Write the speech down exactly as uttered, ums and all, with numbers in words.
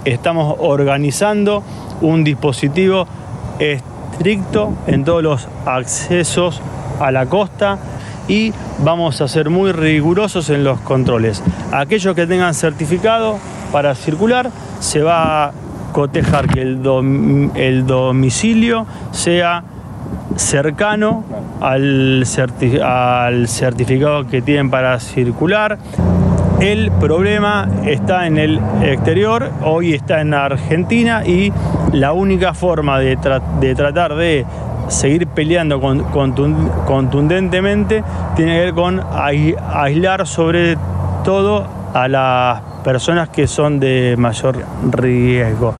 estamos organizando un dispositivo estricto en todos los accesos a la costa y vamos a ser muy rigurosos en los controles. Aquellos que tengan certificado para circular, se va a cotejar que el, dom el domicilio sea cercano al, certi al certificado que tienen para circular. El problema está en el exterior, hoy está en Argentina, y la única forma de, tra de tratar de seguir peleando con, contund contundentemente tiene que ver con aislar sobre todo a las personas que son de mayor riesgo.